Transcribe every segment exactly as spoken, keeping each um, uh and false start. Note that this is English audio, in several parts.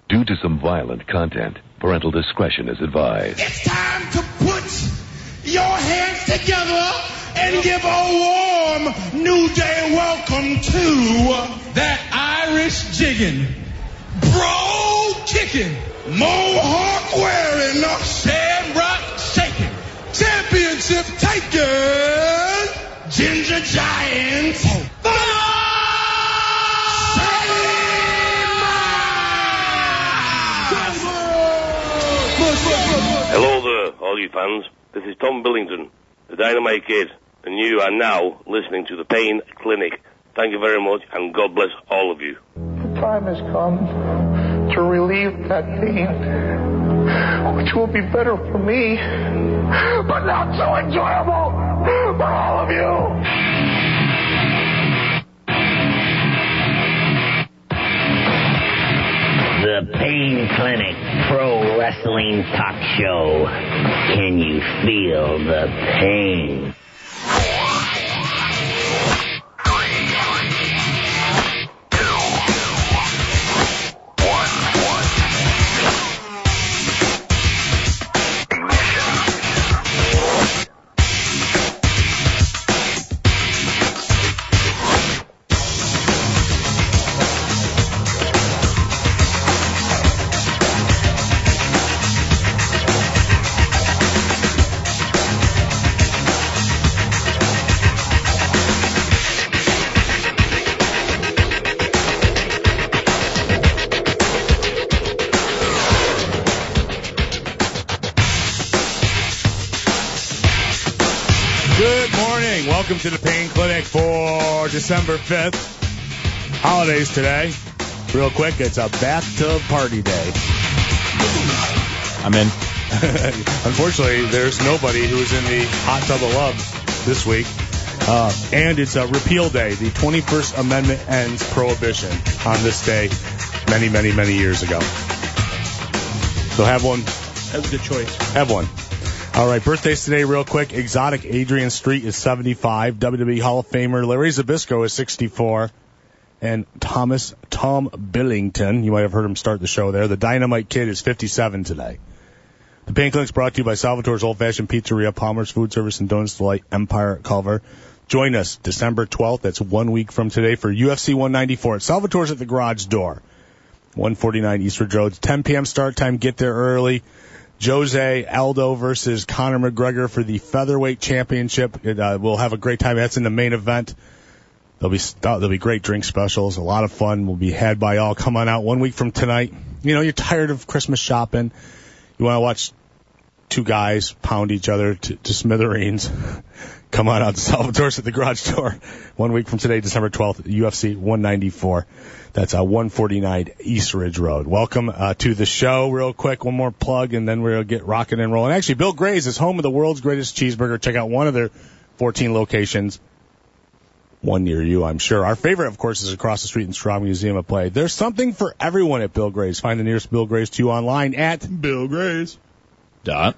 Due to some violent content, parental discretion is advised. It's time to put your hands together and give a warm New Day welcome to that Irish jigging, bro kicking, mohawk wearing, shamrock shaking, championship taking, ginger giant. Oh. Hello there, all you fans. This is Tom Billington, the Dynamite Kid, and you are now listening to the Pain Clinic. Thank you very much, and God bless all of you. The time has come to relieve that pain, which will be better for me, but not so enjoyable for all of you. The Pain Clinic Pro Wrestling Talk Show. Can you feel the pain? Welcome to the Pain Clinic for December fifth. Holidays today. Real quick, it's a bathtub party day. I'm in. Unfortunately, there's nobody who's in the hot tub of love this week. Uh, and it's a repeal day. The twenty-first Amendment ends prohibition on this day many, many, many years ago. So have one. That was a good choice. Have one. All right, birthdays today real quick. Exotic Adrian Street is seventy-five. W W E Hall of Famer Larry Zbyszko is sixty-four. And Thomas Tom Billington, you might have heard him start the show there. The Dynamite Kid is fifty-seven today. The Pain Clinic's brought to you by Salvatore's Old Fashioned Pizzeria, Palmer's Food Service and Donuts Delight, Empire at Culver. Join us December twelfth. That's one week from today for U F C one ninety-four at Salvatore's at the garage door. one forty-nine Eastridge Road. ten p.m. start time. Get there early. Jose Aldo versus Conor McGregor for the featherweight championship. It, uh, we'll have a great time. That's in the main event. There'll be there'll be great drink specials. A lot of fun will be had by all. Come on out one week from tonight. You know, you're tired of Christmas shopping. You want to watch two guys pound each other to, to smithereens. Come on out to Salvatore's at the garage door. One week from today, December twelfth, U F C one ninety-four. That's uh, one forty-nine East Ridge Road. Welcome uh, to the show. Real quick, one more plug, and then we'll get rocking and rolling. Actually, Bill Gray's is home of the world's greatest cheeseburger. Check out one of their fourteen locations. One near you, I'm sure. Our favorite, of course, is across the street in Strong Museum of Play. There's something for everyone at Bill Gray's. Find the nearest Bill Gray's to you online at Bill Gray's. Dot.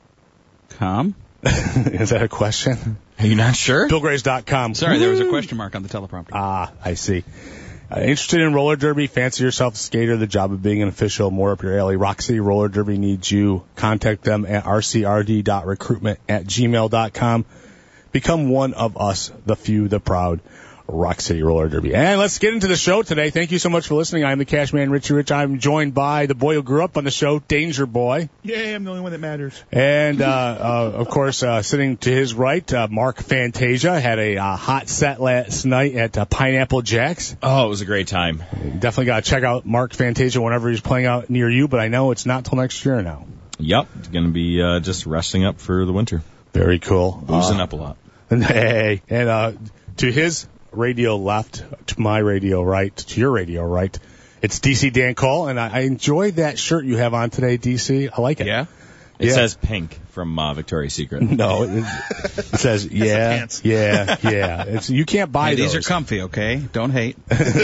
Com? Is that a question? Are you not sure? Bill Grays dot com. Sorry, there was a question mark on the teleprompter. Ah, I see. Uh, interested in roller derby? Fancy yourself a skater? The job of being an official, more up your alley. Rock City Roller Derby needs you. Contact them at r c r d dot recruitment at gmail dot com. Become one of us, the few, the proud. Rock City Roller Derby. And let's get into the show today. Thank you so much for listening. I'm the Cash Man, Richie Rich. I'm joined by the boy who grew up on the show, Danger Boy. Yeah, I'm the only one that matters. And, uh, uh of course, uh sitting to his right, uh, Mark Fantasia had a uh, hot set last night at uh, Pineapple Jack's. Oh, it was a great time. Definitely got to check out Mark Fantasia whenever he's playing out near you, but I know it's not till next year now. Yep, it's going to be uh, just resting up for the winter. Very cool. Boozing uh, up a lot. Hey, and uh to his radio left, to my radio right, to your radio right, it's D C Dan Cole, and I, I enjoyed that shirt you have on today, D C. I like it. Yeah? It yeah. says pink from uh, Victoria's Secret. No, it, it says, yeah, yeah, yeah. It's, you can't buy hey, those. These are comfy, okay? Don't hate.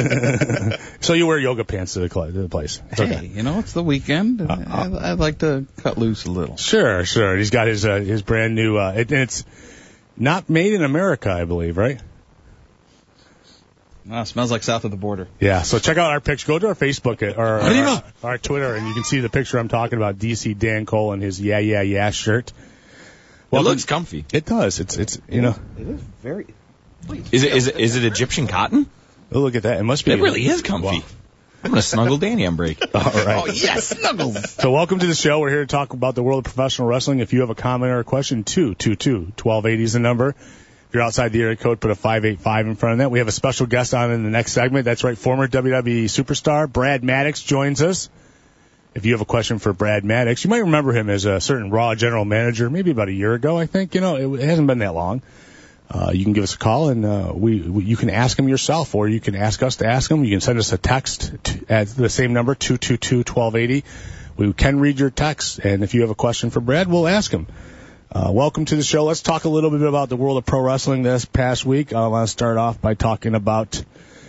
So you wear yoga pants to the, cl- to the place. It's hey, okay. You know, it's the weekend. Uh, I, I'd like to cut loose a little. Sure, sure. He's got his uh, his brand new, uh, it, and it's not made in America, I believe, right? Oh, smells like south of the border. Yeah, so check out our picture. Go to our Facebook or, or What do you our, know? our Twitter, and you can see the picture I'm talking about. D C Dan Cole and his Yeah Yeah Yeah shirt. Well, it looks comfy. It does. It's it's you know. It is very. Is it is it is it Egyptian cotton? Oh, look at that. It must be. It really is comfy. Wow. I'm gonna snuggle Danny on break. All right. Oh yes, snuggles. So welcome to the show. We're here to talk about the world of professional wrestling. If you have a comment or a question, two two two twelve eighty is the number. If you're outside the area code, put a five eight five in front of that. We have a special guest on in the next segment. That's right, former W W E superstar Brad Maddox joins us. If you have a question for Brad Maddox, you might remember him as a certain Raw general manager, maybe about a year ago, I think. You know, it, it hasn't been that long. Uh, you can give us a call, and uh, we, we you can ask him yourself, or you can ask us to ask him. You can send us a text to, at the same number, two two two twelve eighty. We can read your text, and if you have a question for Brad, we'll ask him. Uh, welcome to the show. Let's talk a little bit about the world of pro wrestling this past week. I want to start off by talking about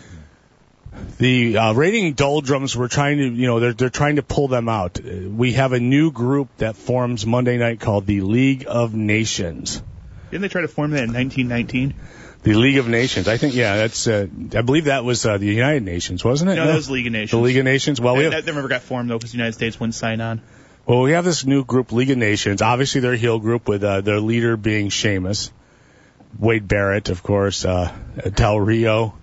the uh, rating doldrums. We're trying to, you know, they're they're trying to pull them out. We have a new group that forms Monday night called the League of Nations. Didn't they try to form that in nineteen nineteen? The League of Nations. I think, yeah, that's. Uh, I believe that was uh, the United Nations, wasn't it? No, that was League of Nations. The League of Nations. Well, we have, that never got formed though, because the United States wouldn't sign on. Well, we have this new group, League of Nations. Obviously, they're a heel group with uh, their leader being Sheamus, Wade Barrett, of course, uh, Del Rio,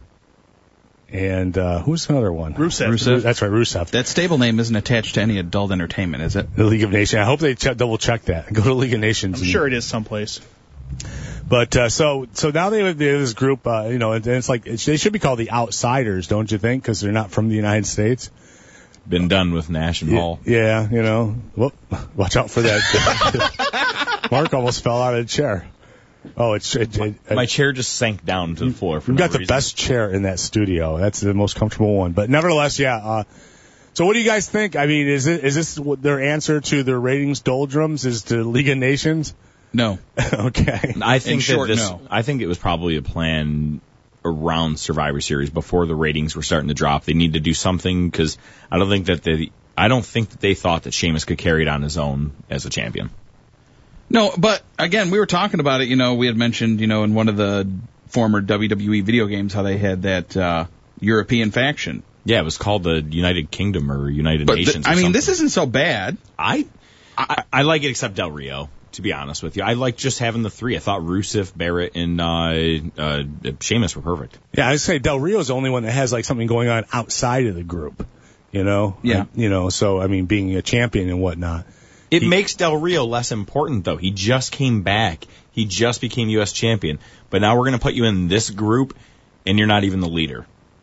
and uh, who's another one? Rusev. Rusev. That's right, Rusev. That stable name isn't attached to any adult entertainment, is it? The League of Nations. I hope they ch- double check that. Go to League of Nations. I'm sure it is someplace. But uh, so so now they have this group, uh, you know, and it's like it's, they should be called the Outsiders, don't you think? Because they're not from the United States. Been done with Nash and Yeah, Hall. yeah, you know. Whoop, watch out for that. Mark almost fell out of the chair. Oh, it's it, it, it, My chair just sank down to the floor. For We've no got the reason. best chair in that studio. That's the most comfortable one. But nevertheless, yeah. Uh, so what do you guys think? I mean, is it is this what their answer to their ratings doldrums? Is to League of Nations? No. Okay. I think In short, that this. no. I think it was probably a plan around Survivor Series before the ratings were starting to drop. They need to do something because I don't think that they. I don't think that they thought that Sheamus could carry it on his own as a champion. No, but again, we were talking about it. You know, we had mentioned, you know, in one of the former W W E video games how they had that uh, European faction. Yeah, it was called the United Kingdom or United But Nations. th- or I mean, something. this isn't so bad. I, I I like it except Del Rio. To be honest with you, I like just having the three. I thought Rusev, Barrett, and uh, uh, Sheamus were perfect. Yeah, I'd say Del Rio's the only one that has like something going on outside of the group. You know. Yeah. And, you know. So I mean, being a champion and whatnot. It He- makes Del Rio less important, though. He just came back. He just became U S champion. But now we're going to put you in this group, and you're not even the leader.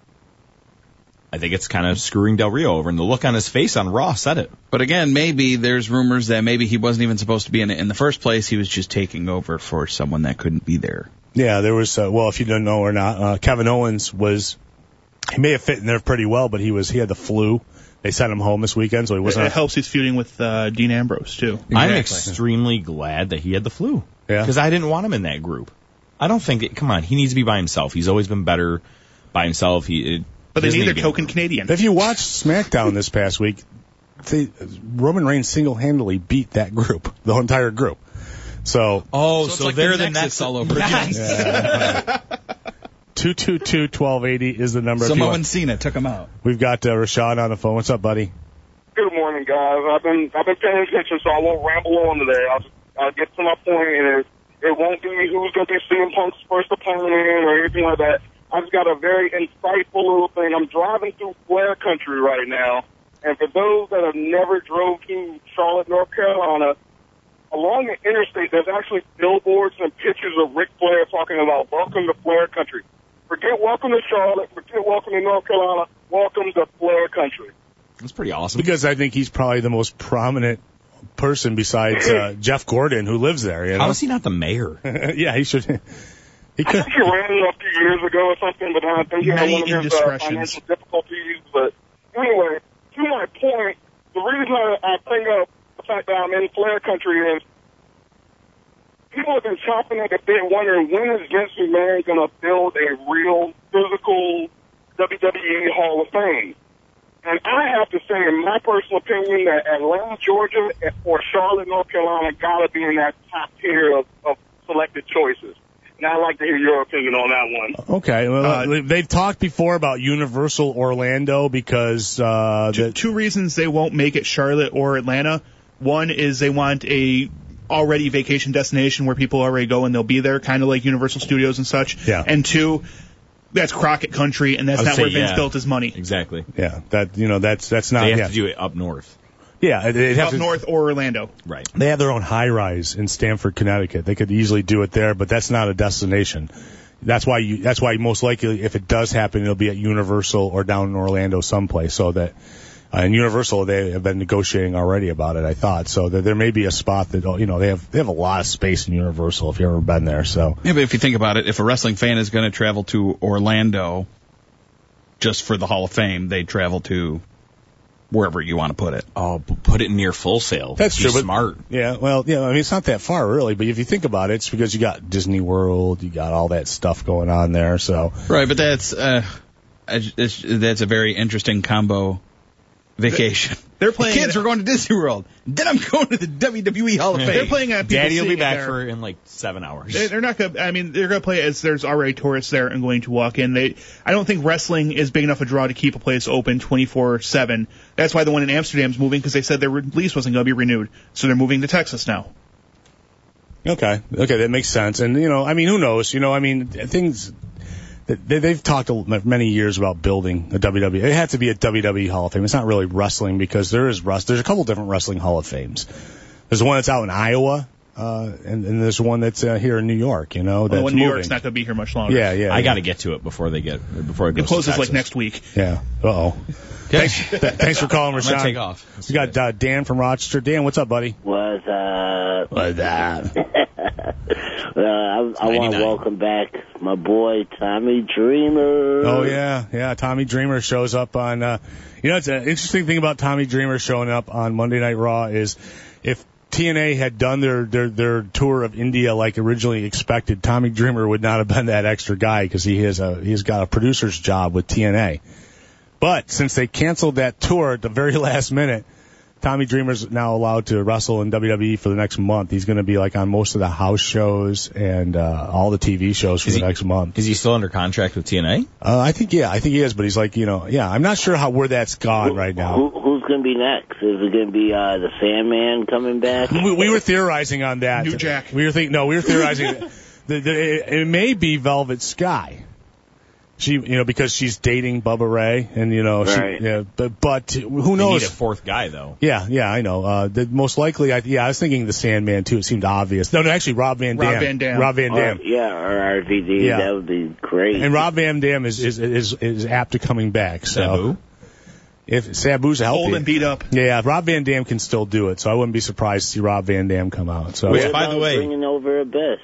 I think it's kind of screwing Del Rio over, and the look on his face on Raw said it. But again, maybe there's rumors that maybe he wasn't even supposed to be in it in the first place. He was just taking over for someone that couldn't be there. Yeah, there was. Uh, well, if you don't know or not, uh, Kevin Owens was. He may have fit in there pretty well, but he was. He had the flu. They sent him home this weekend, so he It, wasn't. it helps he's feuding with uh, Dean Ambrose too. I'm Exactly. extremely glad that he had the flu. Yeah. Because I didn't want him in that group. I don't think that, come on, he needs to be by himself. He's always been better by himself. He, it, But he they doesn't need their to be- token Canadian. If you watched SmackDown this past week, they, Roman Reigns single-handedly beat that group, the entire group. So Oh, So so, it's like they're the the Nexus next all over Nice. two two two twelve eighty is the number. If you Samoan want- Cena took him out. We've got uh, Rashad on the phone. What's up, buddy? Good morning, guys. I've been I've been paying attention, so I won't ramble on today. I'll just, I'll get to my point, and it, it won't be who's going to be C M Punk's first opponent or anything like that. I've just got a very insightful little thing. I'm driving through Flair country right now, and for those that have never drove to Charlotte, North Carolina, along the interstate, there's actually billboards and pictures of Ric Flair talking about welcome to Flair country. Forget welcome to Charlotte, forget welcome to North Carolina, welcome to Flair country. That's pretty awesome. Because I think he's probably the most prominent person besides uh, Jeff Gordon, who lives there. You know? How is he not the mayor? Yeah, he should. He I could. think he ran a few years ago or something, but I think he had Many one of his uh, indiscretions. financial difficulties. But anyway, to my point, the reason I, I bring up the fact that I'm in Flair country is people have been chomping at the bit wondering when is Vince McMahon going to build a real physical W W E Hall of Fame. And I have to say, in my personal opinion, that Atlanta, Georgia, or Charlotte, North Carolina got to be in that top tier of, of selected choices. and I'd like to hear your opinion on that one. Okay. Well, Uh, they've talked before about Universal Orlando because uh, Two, the, two reasons they won't make it Charlotte or Atlanta. One is they want a already vacation destination where people already go and they'll be there, kind of like Universal Studios and such. Yeah. And two, that's Crockett country, and that's I would not say, where Vince yeah. built his money. Exactly. yeah, that you know that's that's not They have yeah. to do it up north. yeah they'd have Up to, north or Orlando. Right. They have their own high rise in Stamford, Connecticut. They could easily do it there, but that's not a destination. That's why you. That's why most likely, if it does happen, it'll be at Universal or down in Orlando someplace. So that, uh, in Universal, they have been negotiating already about it. I thought so that there may be a spot that you know they have. They have a lot of space in Universal if you've ever been there. So Yeah, but if you think about it, if a wrestling fan is going to travel to Orlando just for the Hall of Fame, they travel to wherever you want to put it. Oh, p- put it near Full Sail. that's Be true. But, smart. yeah. Well, yeah. I mean, it's not that far really. But if you think about it, it's because you got Disney World, you got all that stuff going on there. So Right, but that's uh, it's, that's a very interesting combo vacation. They're playing. Kids, we're going to Disney World. Then I'm going to the W W E Hall of Fame. They're playing at people Daddy will be seeing it back there. for in like seven hours. They- They're not gonna. I mean, they're gonna play as there's already tourists there and going to walk in. They. I don't think wrestling is big enough a draw to keep a place open twenty-four seven. That's why the one in Amsterdam's moving because they said their lease wasn't gonna be renewed, so they're moving to Texas now. okay, okay, that makes sense. And you know, I mean, who knows? You know, I mean, things. They, they've talked a- many years about building a W W E. It had to be a W W E Hall of Fame. It's not really wrestling because there is rust. There's a couple different wrestling Hall of Fames. There's one that's out in Iowa, uh, and, and there's one that's uh, here in New York. You know, that's Well, New moving. York's not gonna be here much longer. Yeah, yeah. I yeah. got to get to it before they get before it goes It closes to like Texas. next week. Yeah. Uh oh. Thanks, th- thanks for calling, I'm gonna Rashawn. take off. We got uh, Dan from Rochester. Dan, what's up, buddy? What's up? What's up? Uh, I, I want to ninety-nine. welcome back my boy Tommy Dreamer. Oh yeah, yeah. Tommy Dreamer shows up on. Uh, you know, it's an interesting thing about Tommy Dreamer showing up on Monday Night Raw is if T N A had done their their their tour of India like originally expected, Tommy Dreamer would not have been that extra guy because he has a he's got a producer's job with T N A. But since they canceled that tour at the very last minute, Tommy Dreamer's now allowed to wrestle in W W E for the next month. He's going to be like on most of the house shows and uh, all the T V shows for Is the he- next month. Is he still under contract with T N A? Uh, I think yeah, I think he is, but he's like you know yeah, I'm not sure how where that's gone right now. Who, who's going to be next? Is it going to be uh, the Sandman coming back? We, we were theorizing on that. New Jack. We were thinking no, we were theorizing that the, it, it may be Velvet Sky. She, you know, because she's dating Bubba Ray, and you know, Right. she, yeah, but but who They knows? need a fourth guy though. Yeah, yeah, I know. Uh, the most likely, I, yeah, I was thinking the Sandman too. It seemed obvious. No, no, actually, Rob Van Dam. Rob Van Dam. Rob Van Dam. Or, yeah, or R V D. Yeah. That would be great. And Rob Van Dam is is is, is apt to coming back. So Sabu? if Sabu's healthy, Old and beat up. yeah, Rob Van Dam can still do it. So I wouldn't be surprised to see Rob Van Dam come out. So What Wait, by about the way- bringing over Abyss?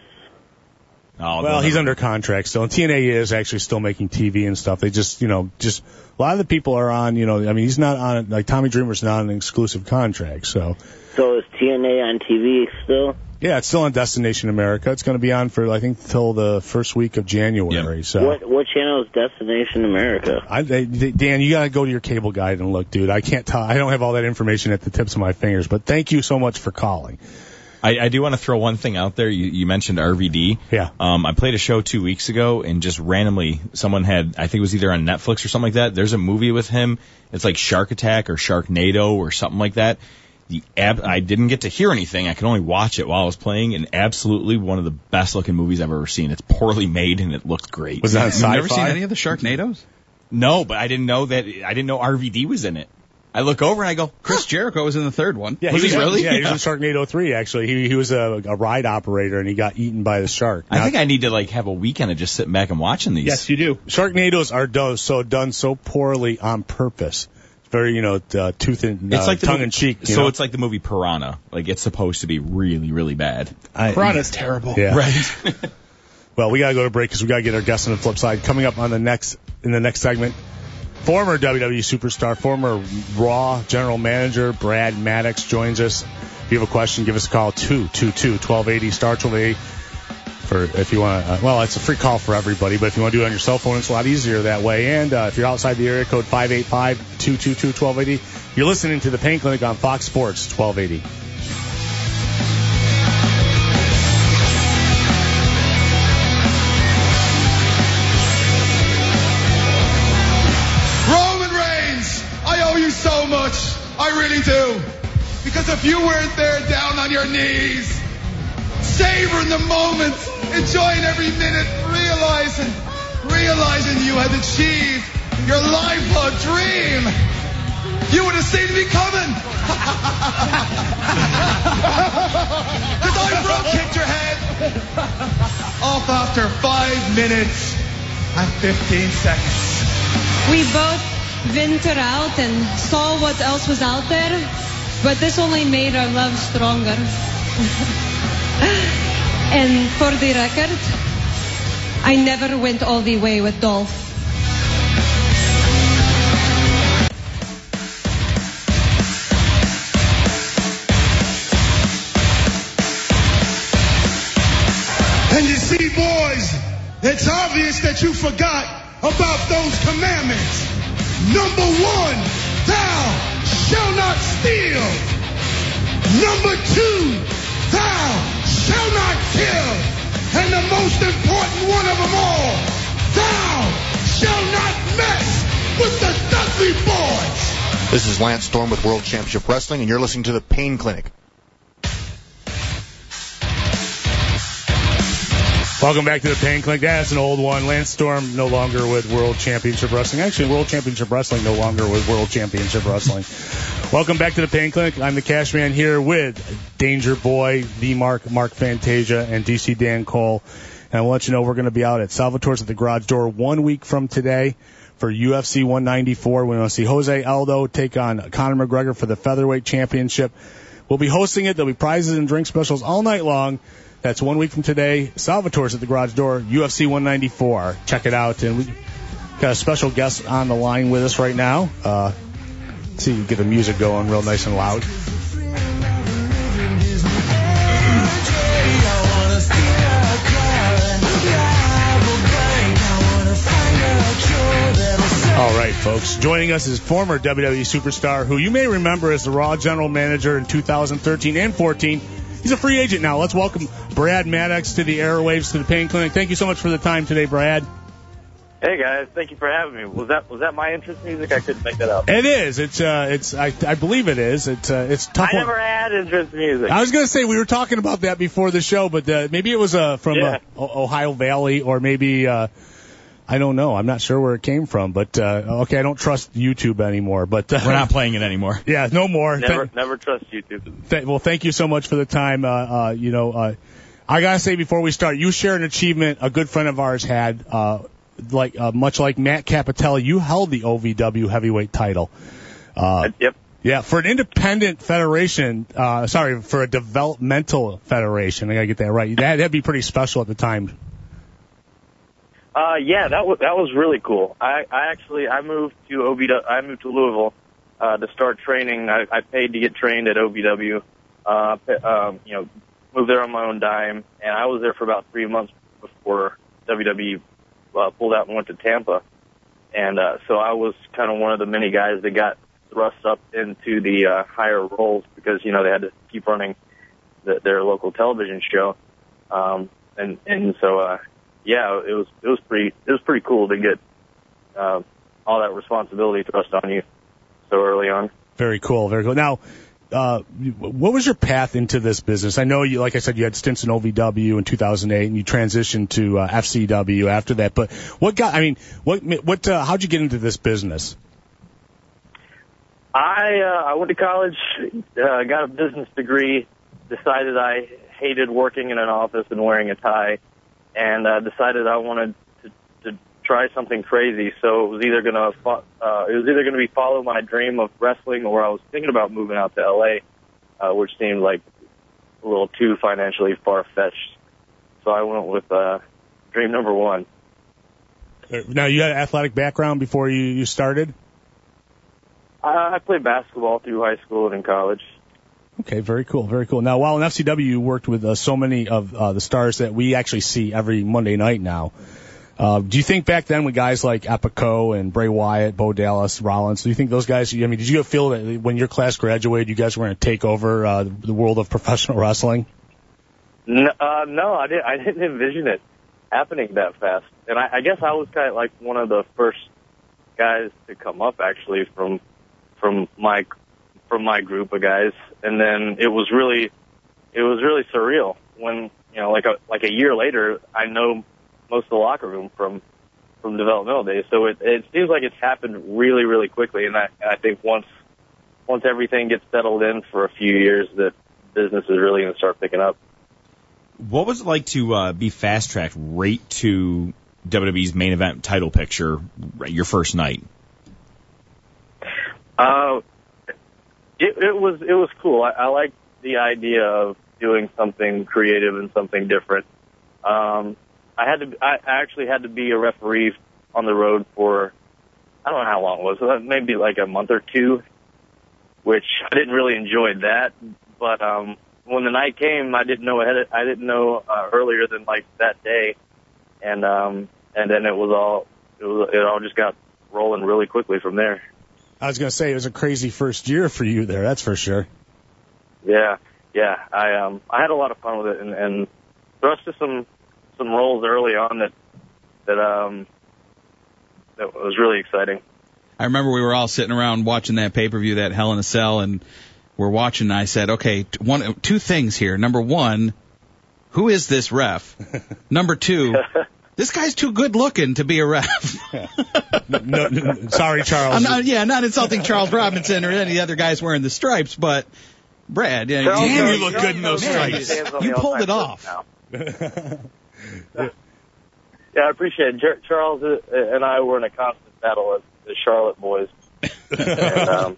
Oh, well, no, he's no. under contract still, and T N A is actually still making T V and stuff. They just, you know, just a lot of the people are on, you know, I mean, he's not on like Tommy Dreamer's not on an exclusive contract, so So is T N A on T V still? yeah, it's still on Destination America. It's going to be on for I think till the first week of January. Yeah. So What what channel is Destination America? I, they, Dan, you got to go to your cable guide and look, dude. I can't tell. I don't have all that information at the tips of my fingers, but thank you so much for calling. I, I do want to throw one thing out there. You, you mentioned R V D. Yeah. Um, I played a show two weeks ago, and just randomly, someone had, I think it was either on Netflix or something like that. There's a movie with him. It's like Shark Attack or Sharknado or something like that. The ab- I didn't get to hear anything. I could only watch it while I was playing, and absolutely one of the best looking movies I've ever seen. It's poorly made, and it looked great. Was that You've sci-fi? never seen any of the Sharknadoes? No, but I didn't know that. I didn't know R V D was in it. I look over and I go, Chris Jericho was in the third one. Yeah, Was he really? Yeah, he was in Sharknado three. Actually, he he was a, a ride operator and he got eaten by the shark. I Now, think I need to like have a weekend of just sitting back and watching these. Yes, you do. Sharknadoes are done so done so poorly on purpose. It's very you know uh, tooth and uh, It's like the tongue movie- in cheek. You So know? it's like the movie Piranha. Like it's supposed to be really, really bad. I- Piranha's terrible. Yeah. Right. Well, we gotta go to break because we gotta get our guests on the flip side. Coming up on the next in the next segment, former W W E superstar, former Raw general manager Brad Maddox joins us. If you have a question, give us a call two two two twelve eighty star twelve eighty. For if you want to, uh, well, it's a free call for everybody, but if you want to do it on your cell phone, it's a lot easier that way. And uh, if you're outside the area code five eight five two two two twelve eighty, you're listening to the Pain Clinic on Fox Sports twelve eighty. I really do. Because if you weren't there down on your knees, savoring the moment, enjoying every minute, realizing, realizing you had achieved your lifelong dream, you would have seen me coming. Because I broke kicked your head off after five minutes and fifteen seconds. We both ventured out and saw what else was out there, but this only made our love stronger. And for the record, I never went all the way with Dolph. And you see, boys, it's obvious that you forgot about those commandments. Number one, thou shalt not steal. Number two, thou shalt not kill. And the most important one of them all, thou shalt not mess with the Dudley Boys. This is Lance Storm with World Championship Wrestling, and you're listening to the Pain Clinic. Welcome back to the Pain Clinic. That's an old one. Lance Storm no longer with World Championship Wrestling. Actually, World Championship Wrestling no longer with World Championship Wrestling. Welcome back to the Pain Clinic. I'm the Cash Man here with Danger Boy, The Mark, Mark Fantasia, and D C Dan Cole. And I want you to know we're going to be out at Salvatore's at the Garage Door one week from today for U F C one ninety-four. We're going to see Jose Aldo take on Conor McGregor for the Featherweight Championship. We'll be hosting it. There'll be prizes and drink specials all night long. That's one week from today. Salvatore's at the Garage Door, U F C one ninety-four. Check it out. And we got a special guest on the line with us right now. Uh, let's see, get the music going real nice and loud. All right, folks. Joining us is former W W E superstar who you may remember as the Raw General Manager in two thousand thirteen and fourteen. He's a free agent now. Let's welcome Brad Maddox to the airwaves to the Pain Clinic. Thank you so much for the time today, Brad. Hey guys, thank you for having me. Was that was that my entrance music? I couldn't make that up. It is. It's uh, it's. I, I believe it is. It's uh, it's tough. I never one. had entrance music. I was gonna say we were talking about that before the show, but uh, maybe it was uh, from yeah. uh, Ohio Valley, or maybe uh, I don't know. I'm not sure where it came from, but uh, okay, I don't trust YouTube anymore. But uh, we're not playing it anymore. Yeah, no more. Never, Th- never trust YouTube. Th- well, thank you so much for the time. Uh, uh, you know, uh, I gotta say before we start, you share an achievement a good friend of ours had. Uh, like uh, much like Matt Capitelli, you held the O V W heavyweight title. Uh, yep. Yeah, for an independent federation. Uh, sorry, for a developmental federation. I gotta get that right. That that'd be pretty special at the time. Uh, yeah, that was that was really cool. I, I actually I moved to O V W. I moved to Louisville uh, to start training. I, I paid to get trained at O V W. Uh, um, you know, moved there on my own dime, and I was there for about three months before W W E uh, pulled out and went to Tampa. And uh, so I was kind of one of the many guys that got thrust up into the uh, higher roles because you know they had to keep running the, their local television show, um, and and so. Uh, Yeah, it was it was pretty it was pretty cool to get uh, all that responsibility thrust on you so early on. Very cool, very cool. Now, uh, what was your path into this business? I know you, like I said, you had stints in O V W in two thousand eight, and you transitioned to uh, F C W after that. But what got? I mean, what what? Uh, how'd you get into this business? I uh, I went to college, uh, got a business degree, decided I hated working in an office and wearing a tie. And uh, decided I wanted to, to try something crazy. So it was either gonna fo- uh, it was either gonna be follow my dream of wrestling, or I was thinking about moving out to L A, uh, which seemed like a little too financially far fetched. So I went with uh, dream number one. Now you had an athletic background before you, you started? Uh, I played basketball through high school and in college. Okay, very cool, very cool. Now, while in F C W you worked with uh, so many of uh, the stars that we actually see every Monday night now, uh, do you think back then with guys like Epico and Bray Wyatt, Bo Dallas, Rollins, do you think those guys, I mean, did you feel that when your class graduated, you guys were going to take over uh, the world of professional wrestling? No, uh, no, I didn't. I didn't envision it happening that fast. And I, I guess I was kind of like one of the first guys to come up actually from from my from my group of guys, and then it was really, it was really surreal when, you know, like a like a year later, I know most of the locker room from from developmental days. So it it seems like it's happened really, really quickly, and I I think once once everything gets settled in for a few years, that business is really going to start picking up. What was it like to uh, be fast-tracked right to W W E's main event title picture your first night? Uh, it, it was it was cool. I, I liked the idea of doing something creative and something different. Um, I had to. I actually had to be a referee on the road for, I don't know how long it was, maybe like a month or two, which I didn't really enjoy that. But um, when the night came, I didn't know ahead. Of, I didn't know uh, earlier than like that day, and um, and then it was all it was it all just got rolling really quickly from there. I was gonna say it was a crazy first year for you there. That's for sure. Yeah, yeah. I um I had a lot of fun with it, and, and thrust to some some roles early on that that um that was really exciting. I remember we were all sitting around watching that pay-per-view, that Hell in a Cell, and we're watching, and I said, okay, t- one, two things here. Number one, who is this ref? Number two, this guy's too good looking to be a ref. no, no, no, sorry, Charles. I'm not, yeah, not insulting Charles Robinson or any of the other guys wearing the stripes, but Brad, yeah, Charles, damn, you look good in those man, stripes. You pulled it off. Yeah, I appreciate it. Jar- Charles and I were in a constant battle as the Charlotte boys. and, um,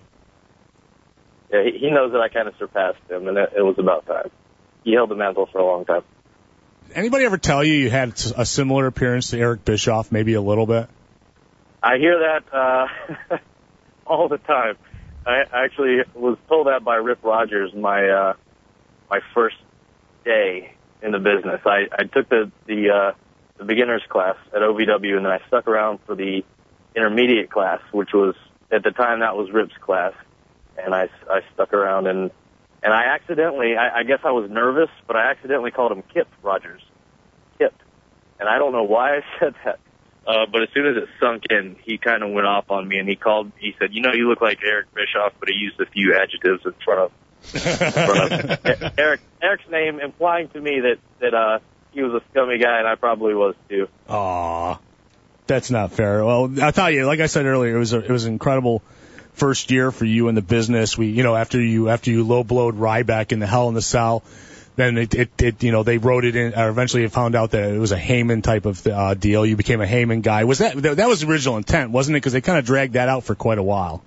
yeah, he, he knows that I kind of surpassed him, and it, it was about time. He held the mantle for a long time. Anybody ever tell you you had a similar appearance to Eric Bischoff, maybe a little bit? I hear that uh, all the time. I actually was told that by Rip Rogers my uh, my first day in the business. I, I took the the, uh, the beginners class at O V W, and then I stuck around for the intermediate class, which was, at the time, that was Rip's class. And I, I stuck around, and and I accidentally, I, I guess I was nervous, but I accidentally called him Kip Rogers. Kip. And I don't know why I said that. Uh, but as soon as it sunk in, he kind of went off on me, and he called, he said, you know, you look like Eric Bischoff, but he used a few adjectives in front of, in front of Eric, Eric's name, implying to me that, that, uh, he was a scummy guy, and I probably was too. Aw, that's not fair. Well, I'll tell you, like I said earlier, it was a, it was an incredible first year for you in the business. We, you know, after you, after you low blowed Ryback in the Hell in the Cell, then it, it, it, you know, they wrote it in, or eventually found out that it was a Heyman type of uh, deal. You became a Heyman guy. Was that, that was the original intent, wasn't it? Because they kind of dragged that out for quite a while.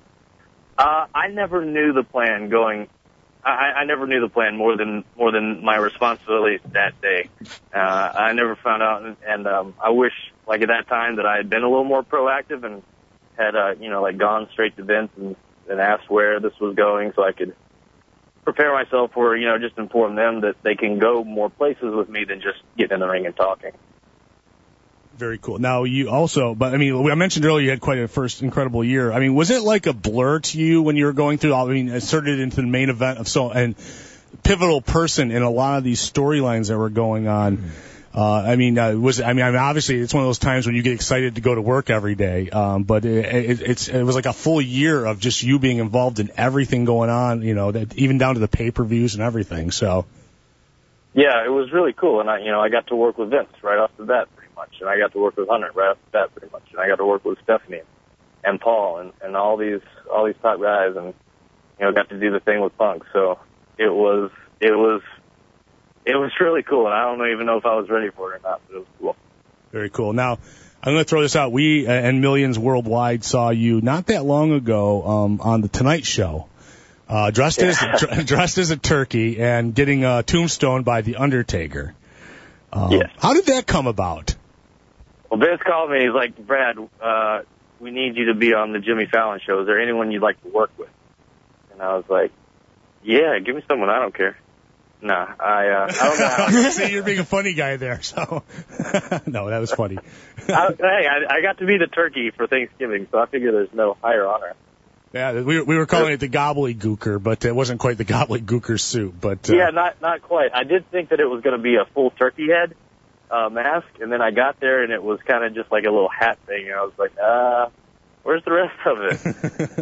Uh, I never knew the plan going, I, I never knew the plan more than, more than my responsibilities that day. Uh, I never found out, and, and um, I wish, like at that time, that I had been a little more proactive and had, uh, you know, like gone straight to Vince and, and asked where this was going so I could prepare myself for, you know, just inform them that they can go more places with me than just getting in the ring and talking. Very cool. Now, you also, but I mean, I mentioned earlier you had quite a first incredible year. I mean, was it like a blur to you when you were going through all, I mean, inserted into the main event of so, and pivotal person in a lot of these storylines that were going on? Mm-hmm. Uh, I mean, uh, was I mean, I mean, obviously, it's one of those times when you get excited to go to work every day. Um, but it, it, it's it was like a full year of just you being involved in everything going on. You know, that even down to the pay-per-views and everything. So, yeah, it was really cool, and I, you know, I got to work with Vince right off the bat, pretty much, and I got to work with Hunter right off the bat, pretty much, and I got to work with Stephanie and Paul and and all these all these top guys, and you know, got to do the thing with Punk. So it was it was. It was really cool, and I don't even know if I was ready for it or not, but it was cool. Very cool. Now, I'm going to throw this out. We uh, and millions worldwide saw you not that long ago um, on the Tonight Show, uh, dressed yeah. as dr- dressed as a turkey and getting uh, tombstoned by the Undertaker. Um, yes. How did that come about? Well, Vince called me. He's like, Brad, uh, we need you to be on the Jimmy Fallon show. Is there anyone you'd like to work with? And I was like, yeah, give me someone. I don't care. Nah, I, uh, I don't know how. See, you're being a funny guy there, so. No, that was funny. I, hey, I, I got to be the turkey for Thanksgiving, so I figure there's no higher honor. Yeah, we, we were calling it the gobbledygooker, but it wasn't quite the gobbledygooker soup, but. Uh, yeah, not, not quite. I did think that it was going to be a full turkey head, uh, mask, and then I got there and it was kind of just like a little hat thing, and I was like, uh, where's the rest of it?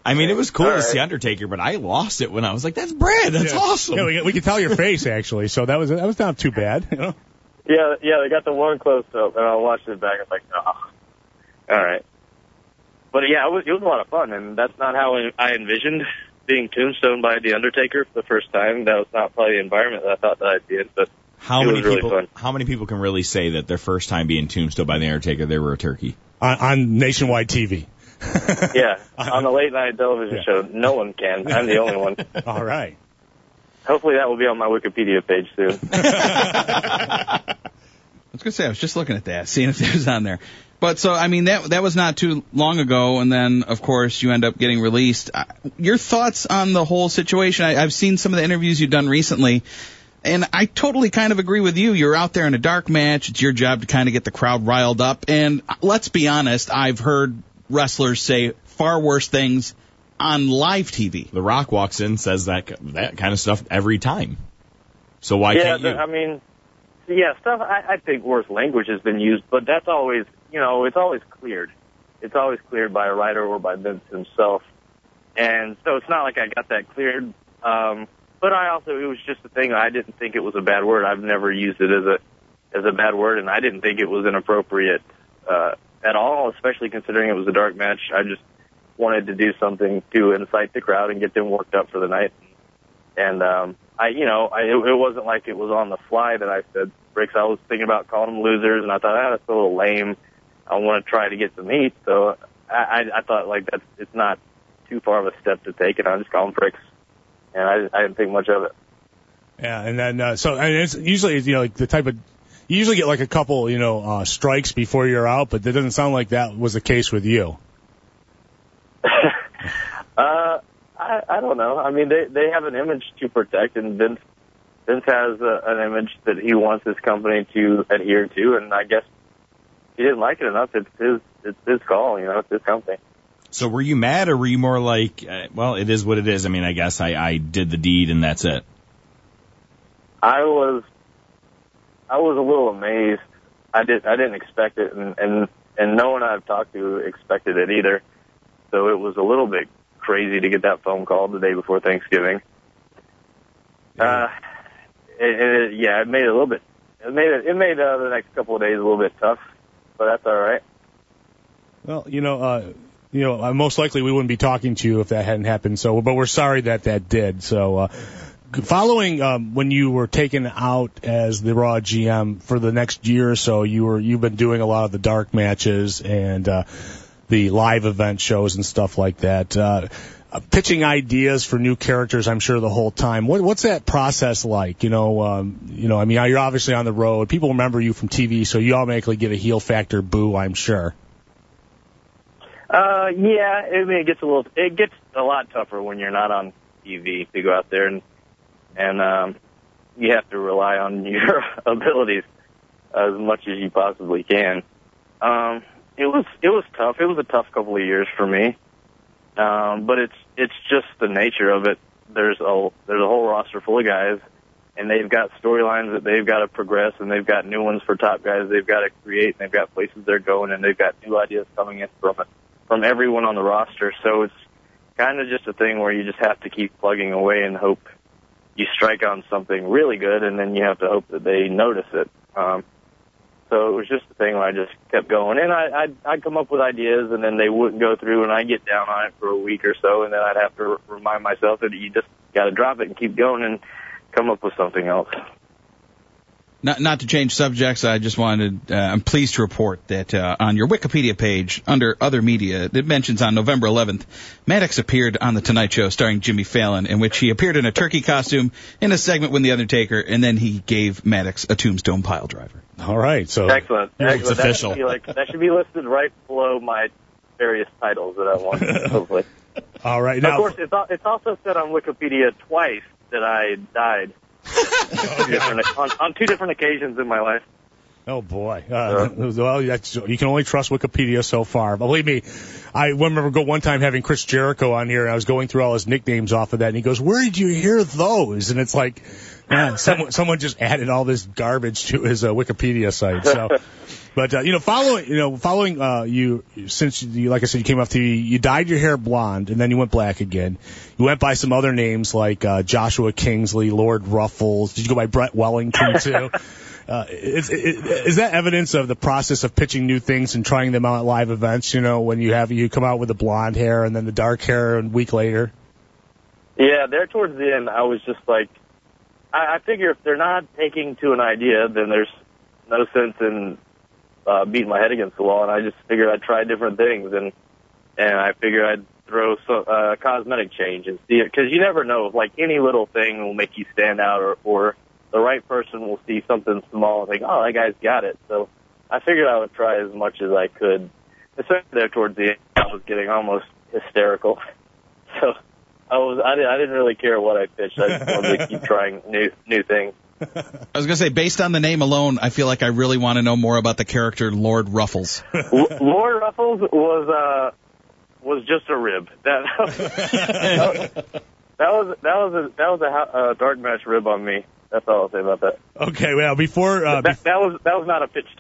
I mean, it was cool All to right. see Undertaker, but I lost it when I was like, "That's Brad. That's Yeah. awesome." Yeah, we, we could tell your face actually, so that was that was not too bad. You know? Yeah, yeah, they got the one close up, and I watched it back. I was like, oh, all right. But yeah, it was, it was a lot of fun, and that's not how I envisioned being tombstoned by The Undertaker for the first time. That was not probably the environment that I thought that I'd be in, but How it many was really people? fun. How many people can really say that their first time being tombstoned by the Undertaker, they were a turkey? On, on nationwide T V. Yeah, on the late night television Yeah. show, no one can. I'm the only one. All right. Hopefully that will be on my Wikipedia page soon. I was gonna say I was just looking at that, seeing if it was on there. But so I mean that that was not too long ago, and then of course you end up getting released. Uh, Your thoughts on the whole situation? I, I've seen some of the interviews you've done recently, and I totally kind of agree with you. You're out there in a dark match. It's your job to kind of get the crowd riled up. And let's be honest, I've heard wrestlers say far worse things on live T V. The Rock walks in, says that that kind of stuff every time. So why yeah, can't you? the- I mean, yeah, stuff. I, I think worse language has been used, but that's always, you know, it's always cleared. It's always cleared by a writer or by Vince himself, and so it's not like I got that cleared. Um, but I also, it was just a thing. I didn't think it was a bad word. I've never used it as a as a bad word, and I didn't think it was inappropriate uh, at all, especially considering it was a dark match. I just wanted to do something to incite the crowd and get them worked up for the night. And um, I, you know, I, it, it wasn't like it was on the fly that I said bricks. I was thinking about calling them losers, and I thought, ah, that's a little lame. I want to try to get some heat, so I, I, I thought like that's it's not too far of a step to take, and I just call them pricks, and I, I didn't think much of it. Yeah, and then uh, so and it's usually you know like the type of you usually get like a couple you know uh, strikes before you're out, but that doesn't sound like that was the case with you. Uh, I, I don't know. I mean, they they have an image to protect, and Vince Vince has a, an image that he wants his company to adhere to, and I guess if he didn't like it enough, it's his it's his call. You know, it's his company. So were you mad, or were you more like, uh, well, it is what it is? I mean, I guess I, I did the deed, and that's it. I was I was a little amazed. I did I didn't expect it, and and and no one I've talked to expected it either. So it was a little bit crazy to get that phone call the day before Thanksgiving. Uh, it, it, yeah, it made it a little bit. It made it. It made uh, the next couple of days a little bit tough, but that's all right. Well, you know, uh, you know, uh, most likely we wouldn't be talking to you if that hadn't happened. So, but we're sorry that that did. So, uh, following um, when you were taken out as the Raw G M for the next year or so, you were you've been doing a lot of the dark matches and uh, the live event shows and stuff like that. Uh, uh, pitching ideas for new characters, I'm sure the whole time. What, what's that process like? You know, um, you know, I mean, you're obviously on the road. People remember you from T V, so you automatically get a heel factor boo, I'm sure. Uh, yeah, I mean, it gets a little, it gets a lot tougher when you're not on T V to go out there and, and, um, you have to rely on your abilities as much as you possibly can. Um, it was, it was tough. It was a tough couple of years for me. Um, but it's, it's just the nature of it. There's a, there's a whole roster full of guys, and they've got storylines that they've got to progress, and they've got new ones for top guys they've got to create, and they've got places they're going, and they've got new ideas coming in from it. from everyone on the roster, so it's kind of just a thing where you just have to keep plugging away and hope you strike on something really good, and then you have to hope that they notice it. Um, so it was just a thing where I just kept going, and I, I'd, I'd come up with ideas, and then they wouldn't go through, and I'd get down on it for a week or so, and then I'd have to r- remind myself that you just got to drop it and keep going and come up with something else. Not, not to change subjects, I just wanted, uh, I'm pleased to report that uh, on your Wikipedia page, under other media, it mentions on November eleventh, Maddox appeared on The Tonight Show starring Jimmy Fallon, in which he appeared in a turkey costume in a segment with The Undertaker, and then he gave Maddox a tombstone pile driver. All right, so Excellent. It's Excellent. official. That should, be like, that should be listed right below my various titles that I want, hopefully. All right. Of Now, course, it's, al- it's also said on Wikipedia twice that I died. Two different- on, on two different occasions in my life. oh boy. Uh, well, that's, you can only trust Wikipedia so far. Believe me, I remember go one time having Chris Jericho on here, and I was going through all his nicknames off of that, and he goes, "Where did you hear those?" And it's like, man, someone someone just added all this garbage to his uh, Wikipedia site. So, But uh, you know, following you know, following uh, you since you, like I said, you came off T V. You dyed your hair blonde, and then you went black again. You went by some other names like uh, Joshua Kingsley, Lord Ruffles. Did you go by Brett Wellington too? uh, is, is, is that evidence of the process of pitching new things and trying them out at live events? You know, when you have you come out with the blonde hair and then the dark hair a week later. Yeah, there towards the end, I was just like, I, I figure if they're not taking to an idea, then there's no sense in uh, beating my head against the wall. And I just figured I'd try different things, and and I figured I'd throw some uh, cosmetic change and see it, because you never know. Like any little thing will make you stand out, or or the right person will see something small and think, oh, that guy's got it. So I figured I would try as much as I could. Especially there towards the end, I was getting almost hysterical. So. I was. I didn't, I didn't really care what I pitched. I just wanted to keep trying new new things. I was gonna say, based on the name alone, I feel like I really want to know more about the character Lord Ruffles. L- Lord Ruffles was uh was just a rib. That that was that was a that was a uh, dark match rib on me. That's all I'll say about that. Okay, well before uh, that, that was that was not a pitched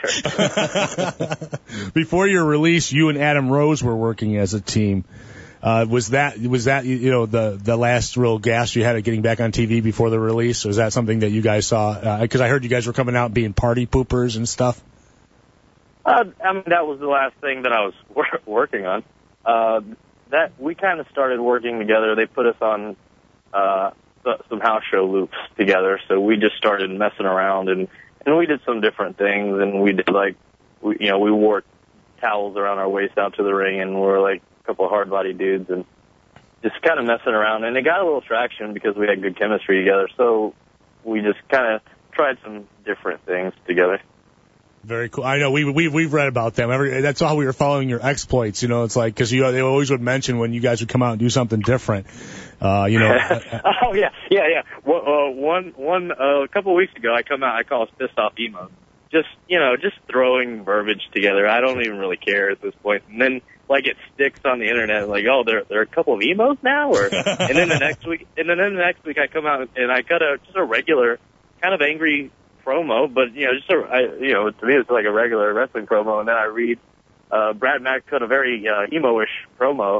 character. Before your release, you and Adam Rose were working as a team. Uh, was that was that you know the the last real gas you had at getting back on T V before the release? Or was that something that you guys saw? Because uh, I heard you guys were coming out being party poopers and stuff. Uh, I mean, that was the last thing that I was wor- working on. Uh, that we kind of started working together. They put us on uh, some house show loops together, so we just started messing around and and we did some different things. And we did like we, you know we wore towels around our waist out to the ring, and we were like couple of hard-body dudes and just kind of messing around. And it got a little traction because we had good chemistry together, so we just kind of tried some different things together. Very cool. I know we we we've read about them. Every, that's how we were following your exploits. You know, it's like because you they always would mention when you guys would come out and do something different. Uh, you know. oh yeah, yeah, yeah. Well, uh, one one uh, a couple of weeks ago, I come out. I call us pissed off emos. Just you know, just throwing verbiage together. I don't even really care at this point. And then. Like it sticks on the internet, like oh, there there are a couple of emos now, or and then the next week, and then the next week I come out and I cut a just a regular, kind of angry promo, but you know just a I, you know to me it's like a regular wrestling promo, and then I read uh, Brad Mack cut a very uh, emo-ish promo.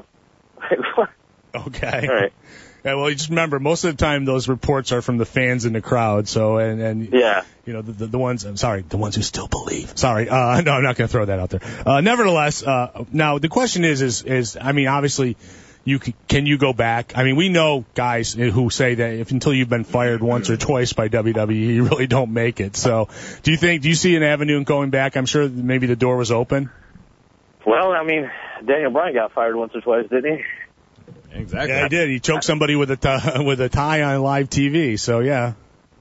Okay. All right. Yeah, well, you just remember, most of the time those reports are from the fans in the crowd. So, and, and yeah, you know, the, the, the ones, I'm sorry, the ones who still believe. Sorry. Uh, no, I'm not going to throw that out there. Uh, nevertheless, uh, now the question is, is, is, I mean, obviously, you can, can you go back? I mean, we know guys who say that if until you've been fired once or twice by W W E, you really don't make it. So, do you think, do you see an avenue in going back? I'm sure maybe the door was open. Well, I mean, Daniel Bryan got fired once or twice, didn't he? Exactly. Yeah, he did. He choked somebody with a t- with a tie on live T V. So yeah.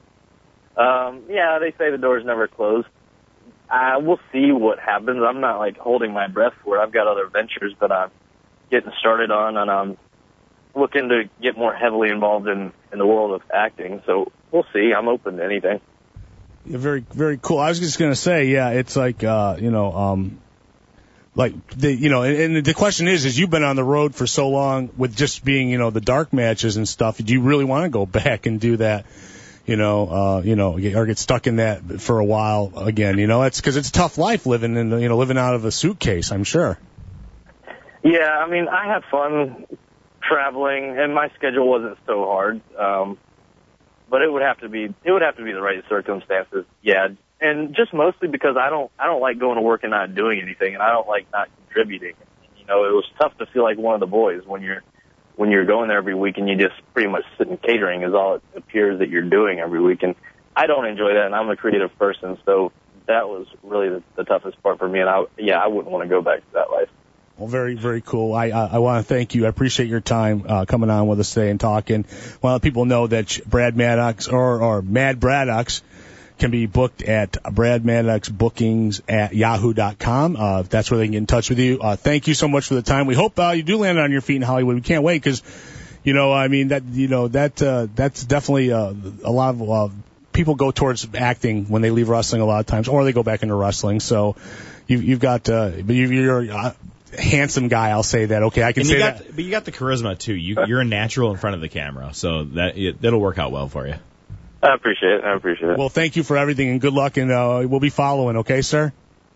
Um, yeah, they say the door's never closed. Uh, we'll see what happens. I'm not like holding my breath for it. I've got other ventures that I'm getting started on, and I'm looking to get more heavily involved in in the world of acting. So we'll see. I'm open to anything. Yeah, very very cool. I was just gonna say, yeah, it's like uh, you know. um Like, the, you know, and the question is, is you've been on the road for so long with just being, you know, the dark matches and stuff. Do you really want to go back and do that, you know, uh, you know, or get stuck in that for a while again? You know, it's because it's a tough life living in, you know, living out of a suitcase, I'm sure. Yeah, I mean, I have fun traveling, and my schedule wasn't so hard. Um, but it would have to be, it would have to be the right circumstances. Yeah. And just mostly because I don't, I don't like going to work and not doing anything, and I don't like not contributing. You know, it was tough to feel like one of the boys when you're, when you're going there every week and you just pretty much sit in catering is all it appears that you're doing every week. And I don't enjoy that, and I'm a creative person, so that was really the, the toughest part for me. And I, yeah, I wouldn't want to go back to that life. Well, very, very cool. I I, I want to thank you. I appreciate your time uh, coming on with us today and talking. Want to let people know that Brad Maddox or or Mad Braddox can be booked at Brad Maddox Bookings at yahoo dot com. Uh, that's where they can get in touch with you. Uh, thank you so much for the time. We hope uh, you do land on your feet in Hollywood. We can't wait because, you know, I mean that you know that uh, that's definitely uh, a lot of uh, people go towards acting when they leave wrestling a lot of times, or they go back into wrestling. So you, you've got, uh, but you, you're a handsome guy. I'll say that. Okay, I can and say you got, that. But you got the charisma too. You, you're a natural in front of the camera, so that it, that'll work out well for you. I appreciate it. I appreciate it. Well, thank you for everything and good luck, and uh, we'll be following. Okay, sir.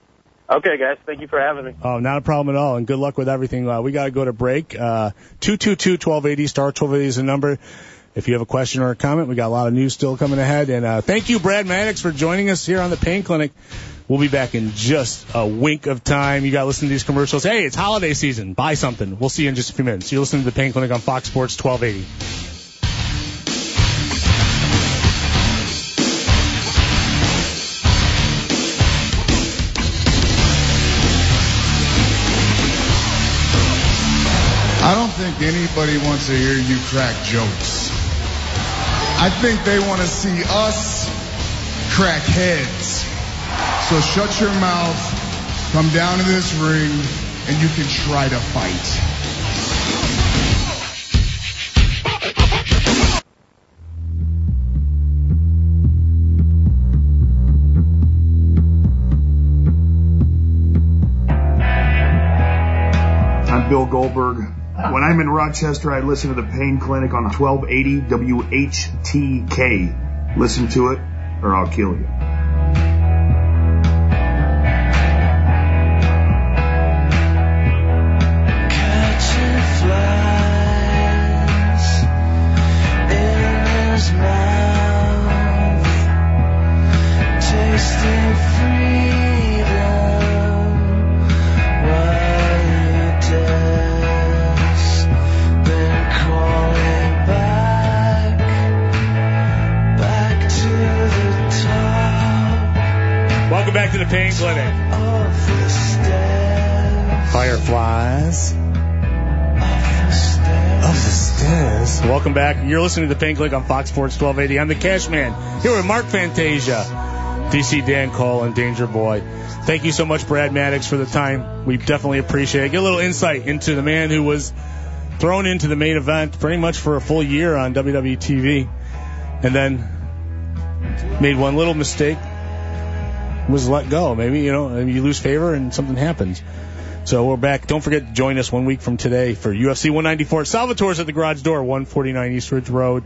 Okay, guys. Thank you for having me. Oh, not a problem at all, and good luck with everything. Uh, we got to go to break. Uh, two two two, twelve eighty, star twelve eighty is the number. If you have a question or a comment, we got a lot of news still coming ahead. And uh, thank you, Brad Maddox, for joining us here on the Pain Clinic. We'll be back in just a wink of time. You got to listen to these commercials. Hey, it's holiday season. Buy something. We'll see you in just a few minutes. You're listening to the Pain Clinic on Fox Sports twelve eighty. I don't think anybody wants to hear you crack jokes. I think they want to see us crack heads. So shut your mouth, come down to this ring, and you can try to fight. I'm Bill Goldberg. When I'm in Rochester, I listen to the Pain Clinic on twelve eighty W H T K. Listen to it, or I'll kill you. Welcome back to the Pain Clinic. Fireflies. Of the stairs. Welcome back. You're listening to the Pain Clinic on Fox Sports twelve eighty. I'm the Cash Man. Here with Mark Fantasia, D C Dan Cole, and Danger Boy. Thank you so much, Brad Maddox, for the time. We definitely appreciate it. Get a little insight into the man who was thrown into the main event pretty much for a full year on W W E T V, and then made one little mistake, was let go. Maybe, you know, maybe you lose favor and something happens. So we're back. Don't forget to join us one week from today for U F C one ninety-four. Salvatore's at the garage door, one forty-nine East Ridge Road.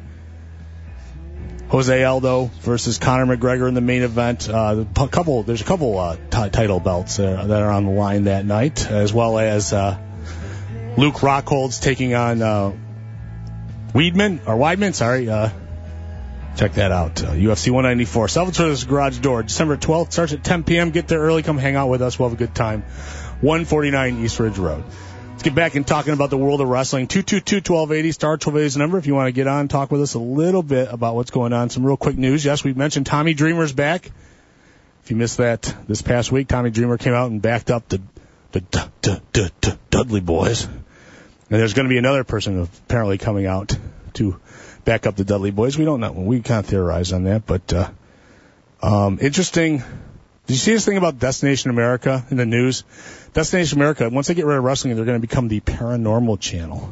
Jose Aldo versus Conor McGregor in the main event. Uh, a couple, there's a couple uh, t- title belts uh, that are on the line that night, as well as uh, Luke Rockhold's taking on uh, Weidman or Weidman. Sorry. Uh, Check that out. Uh, U F C one ninety-four. Salvatore's garage door. December twelfth. Starts at ten p.m. Get there early. Come hang out with us. We'll have a good time. one forty-nine East Ridge Road. Let's get back and talking about the world of wrestling. two two two, twelve eighty. Star twelve eighty is the number if you want to get on. Talk with us a little bit about what's going on. Some real quick news. Yes, we mentioned Tommy Dreamer's back. If you missed that this past week, Tommy Dreamer came out and backed up the, the d- d- d- d- Dudley Boys. And there's going to be another person apparently coming out to back up the Dudley Boys. We don't know. We kind of theorize on that, but uh, um, interesting. Did you see this thing about Destination America in the news? Destination America, once they get rid of wrestling, they're going to become the paranormal channel.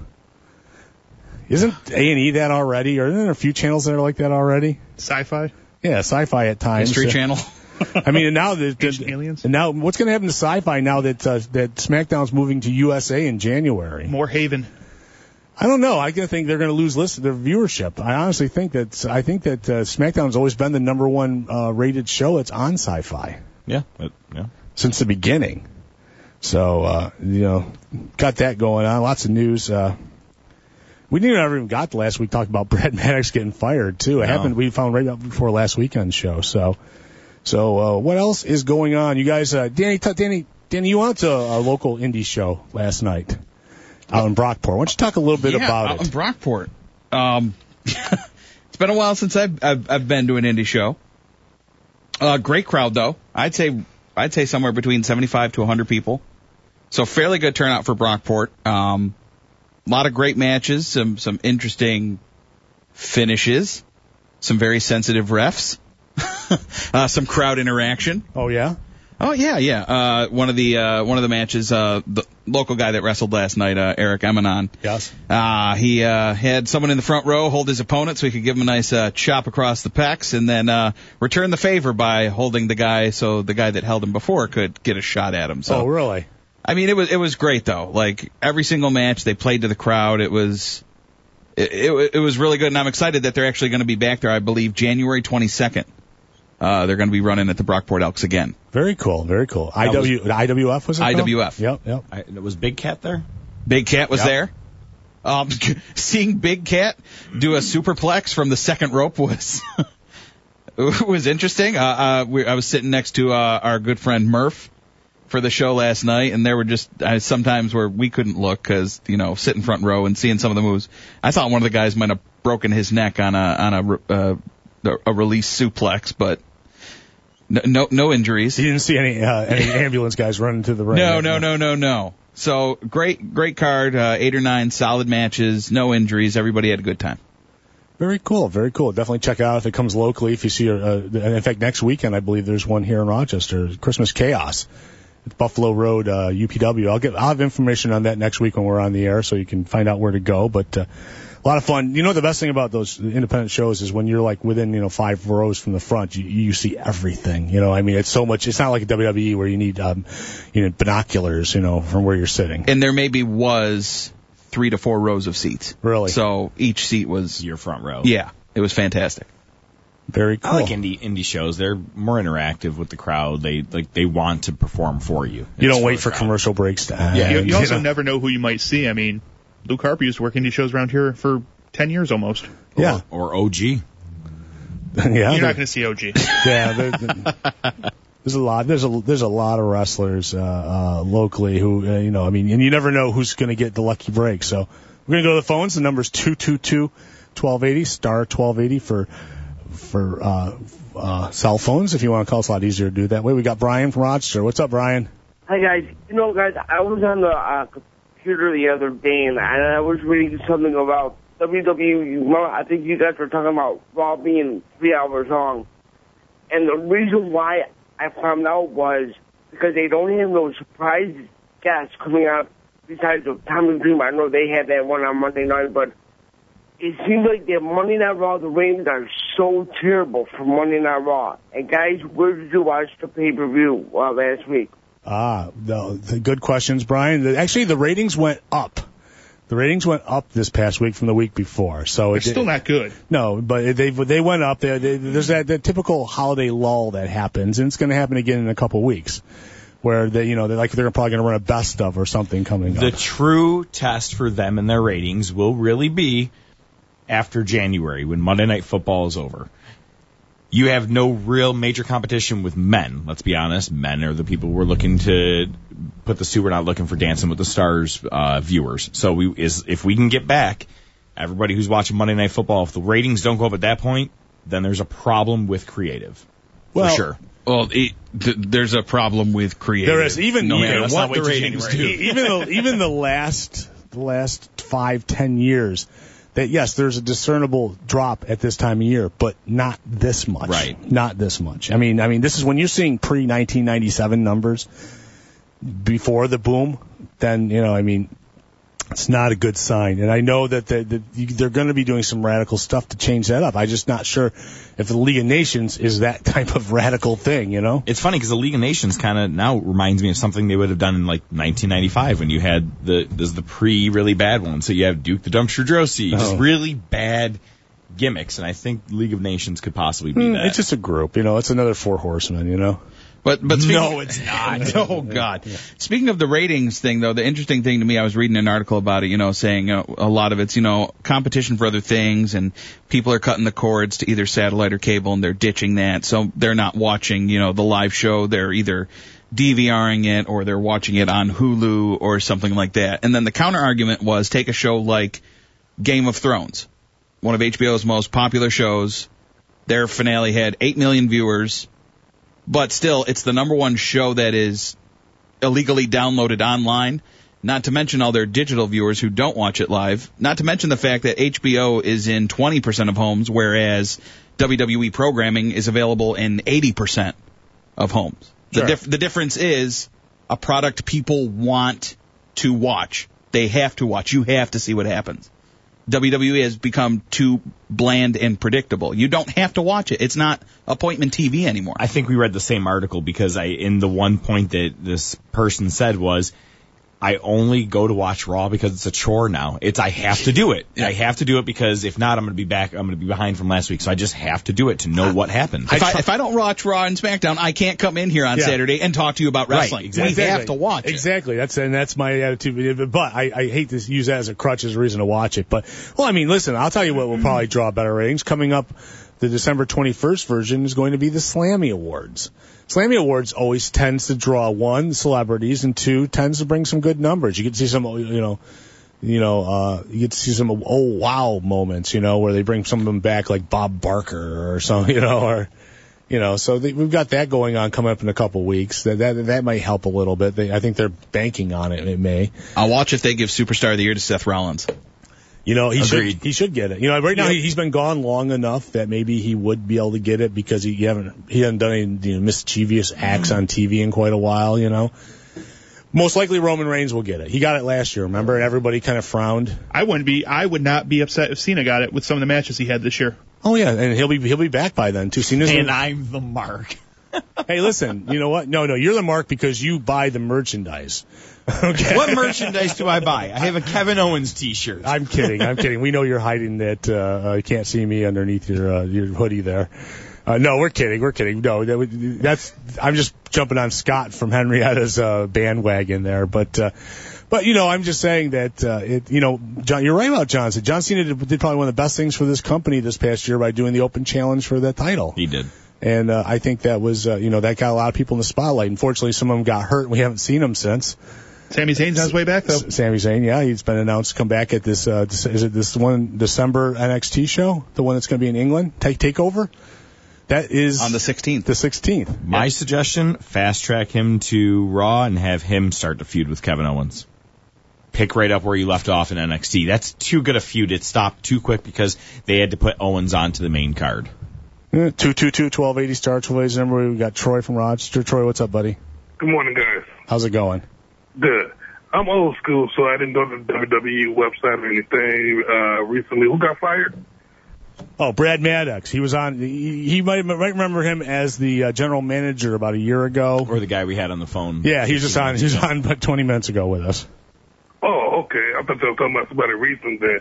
Isn't A and E that already? Or isn't there a few channels that are like that already? Sci-fi? Yeah, Sci-fi at times. History Channel. I mean, and now that Ancient Aliens. And now, what's going to happen to Sci-fi now that uh, that SmackDown's moving to U S A in January? More Haven. I don't know. I think they're going to lose list their viewership. I honestly think that I think that uh, SmackDown's always been the number one uh, rated show that's on Sci-Fi. Yeah, it, yeah. Since the beginning. So uh, you know, got that going on. Lots of news. Uh, we didn't even ever even got to last week. Talked about Brad Maddox getting fired too. It No. happened. We found right before last weekend's show. So, so uh, what else is going on? You guys, uh, Danny, t- Danny, Danny, you went to a local indie show last night. Out in Brockport. Why don't you talk a little bit yeah, about out it? in Brockport. Um, it's been a while since I've, I've I've been to an indie show. Uh, great crowd though. I'd say I'd say somewhere between seventy-five to one hundred people. So fairly good turnout for Brockport. Um, a lot of great matches, some some interesting finishes, some very sensitive refs, uh, some crowd interaction. Oh yeah. Oh yeah, yeah. Uh, one of the uh, one of the matches, uh, the local guy that wrestled last night, uh, Eric Emanon. Yes. Uh, he uh, had someone in the front row hold his opponent so he could give him a nice uh, chop across the pecs, and then uh, return the favor by holding the guy so the guy that held him before could get a shot at him. So, oh really? I mean, it was it was great though. Like every single match, they played to the crowd. It was it it, it was really good, and I'm excited that they're actually going to be back there. I believe January twenty-second. Uh, they're going to be running at the Brockport Elks again. Very cool, very cool. I W, was, I W F was it? I W F. Yep, yep. I, was Big Cat there? Big Cat was yep. there. Um, seeing Big Cat do a superplex from the second rope was was interesting. Uh, uh, we, I was sitting next to uh, our good friend Murph for the show last night, and there were just uh, sometimes where we couldn't look because, you know, sitting front row and seeing some of the moves. I thought one of the guys might have broken his neck on a on a uh, a release suplex, but no no, no injuries. You didn't see any uh, any ambulance guys running to the ring. No, no, no, no, no. So great, great card. Uh, eight or nine solid matches, no injuries. Everybody had a good time. Very cool, very cool. Definitely check it out if it comes locally. If you see, uh, in fact, next weekend I believe there's one here in Rochester, Christmas Chaos. Buffalo Road, uh, U P W. I'll get, I'll have information on that next week when we're on the air, so you can find out where to go. But uh, a lot of fun. You know, the best thing about those independent shows is when you're like within, you know, five rows from the front, you, you see everything. You know, I mean, it's so much. It's not like a W W E where you need, um, you know, binoculars, you know, from where you're sitting. And there maybe was three to four rows of seats. Really? So each seat was your front row. Yeah, it was fantastic. Very cool. I like indie indie shows. They're more interactive with the crowd. They like they want to perform for you. You don't wait for commercial breaks to end. Yeah, you, you also know? never know who you might see. I mean, Luke Harper used to work indie shows around here for ten years almost. Yeah. Or, or O G. yeah. You're not going to see O G. Yeah. There, there's a lot. There's a there's a lot of wrestlers uh, uh, locally who uh, you know. I mean, and you never know who's going to get the lucky break. So we're going to go to the phones. The number's two two two, twelve eighty, star twelve eighty for. for uh, uh, cell phones. If you want to call, it's a lot easier to do that way. We got Brian from Rochester. What's up, Brian? Hi, guys. You know, guys, I was on the uh, computer the other day, and I was reading something about W W E. Well, I think you guys were talking about Raw being three hours long. And the reason why I found out was because they don't have those surprise guests coming out besides the Tommy Dream. I know they had that one on Monday night, but it seems like the Monday Night Raw, the ratings are so terrible for Monday Night Raw. And guys, where did you watch the pay-per-view uh, last week? Ah, the, the good questions, Brian. The, actually, the ratings went up. The ratings went up this past week from the week before. So it's it, still not good. No, but they they went up. They, they, there's that, that typical holiday lull that happens, and it's going to happen again in a couple weeks, where they, you know, they're like they're probably going to run a best of or something coming the up. The true test for them and their ratings will really be after January, when Monday Night Football is over. You have no real major competition with men. Let's be honest. Men are the people we're looking to put the suit. We're not looking for Dancing with the Stars uh, viewers. So we is if we can get back everybody who's watching Monday Night Football, if the ratings don't go up at that point, then there's a problem with creative. Well, for sure. Well, it, th- there's a problem with creative. There is even no even matter what the ratings do. Even the, even the last the last five ten years. That yes, there's a discernible drop at this time of year, but not this much. Right. Not this much. I mean, I mean, this is when you're seeing pre nineteen ninety-seven numbers before the boom. Then you know, I mean, it's not a good sign. And I know that they're, they're going to be doing some radical stuff to change that up. I'm just not sure if the League of Nations is that type of radical thing. You know, it's funny because the League of Nations kind of now reminds me of something they would have done in like nineteen ninety-five when you had the there's the pre really bad one. So you have Duke the Dumpster Drosy, Oh. just really bad gimmicks, and I think League of Nations could possibly be Mm, that. it's just a group. You know, it's another Four Horsemen. You know. But but speaking, No, it's not. Oh God! Speaking of the ratings thing, though, the interesting thing to me, I was reading an article about it. You know, saying uh, a lot of it's you know competition for other things, and people are cutting the cords to either satellite or cable, and they're ditching that, so they're not watching you know the live show. They're either DVRing it or they're watching it on Hulu or something like that. And then the counter argument was take a show like Game of Thrones, one of H B O's most popular shows. Their finale had eight million viewers. But still, it's the number one show that is illegally downloaded online, not to mention all their digital viewers who don't watch it live, not to mention the fact that H B O is in twenty percent of homes, whereas W W E programming is available in eighty percent of homes. The, Sure. dif- the difference is a product people want to watch. They have to watch. You have to see what happens. W W E has become too bland and predictable. You don't have to watch it. It's not appointment T V anymore. I think we read the same article because I in the one point that this person said was, I only go to watch Raw because it's a chore now. It's I have to do it. I have to do it because if not, I'm going to be back. I'm going to be behind from last week. So I just have to do it to know what happened. If I, if I don't watch Raw and SmackDown, I can't come in here on Yeah. Saturday and talk to you about wrestling. Right, exactly. We have to watch it. Exactly. That's and that's my attitude. But I, I hate to use that as a crutch as a reason to watch it. But well, I mean, listen, I'll tell you what will probably draw better ratings coming up. The December twenty-first version is going to be the Slammy Awards. Slammy Awards always tends to draw one celebrities and two tends to bring some good numbers. You get to see some, you know, you know, uh, you get to see some oh wow moments, you know, where they bring some of them back like Bob Barker or something, you know, or you know. So they, we've got that going on coming up in a couple weeks. That that that might help a little bit. They, I think they're banking on it. It may. I'll watch if they give Superstar of the Year to Seth Rollins. You know, he Agreed. should he should get it. You know, right now Yeah. he, he's been gone long enough that maybe he would be able to get it because he haven't he hasn't done any you know, mischievous acts on T V in quite a while. You know, most likely Roman Reigns will get it. He got it last year, remember? And everybody kind of frowned. I wouldn't be. I would not be upset if Cena got it with some of the matches he had this year. Oh yeah, and he'll be he'll be back by then too. Cena's And I'm the mark. Hey, listen, you know what? No, no, you're the mark because you buy the merchandise. Okay. What merchandise do I buy? I have a Kevin Owens T-shirt. I'm kidding. I'm kidding. We know you're hiding that. Uh, uh, you can't see me underneath your uh, your hoodie there. Uh, no, we're kidding. We're kidding. No, that, would- that's. I'm just jumping on Scott from Henrietta's uh, bandwagon there, but. Uh, But, you know, I'm just saying that, uh, it, you know, John, you're right about John Cena. John Cena did, did probably one of the best things for this company this past year by doing the open challenge for that title. He did. And, uh, I think that was, uh, you know, that got a lot of people in the spotlight. Unfortunately, some of them got hurt and we haven't seen them since. Sami Zayn's on his way back, though. S- Sami Zayn, yeah, he's been announced to come back at this, uh, this- is it this one December N X T show? The one that's going to be in England? Take, Takeover? That is. On the sixteenth. The sixteenth. My suggestion, fast track him to Raw and have him start the feud with Kevin Owens. Pick right up where you left off in N X T. That's too good a feud. It stopped too quick because they had to put Owens onto the main card. two two two, twelve eighty star, twelve eighty number. We got Troy from Rochester. Troy, what's up, buddy? Good morning, guys. How's it going? Good. I'm old school, so I didn't go to the W W E website or anything uh, recently. Who got fired? Oh, Brad Maddox. He was on. He, he might, might remember him as the uh, general manager about a year ago. Or the guy we had on the phone. Yeah, he was just on. He was on about twenty minutes ago with us. Oh, okay. I thought they were talking about somebody recent then.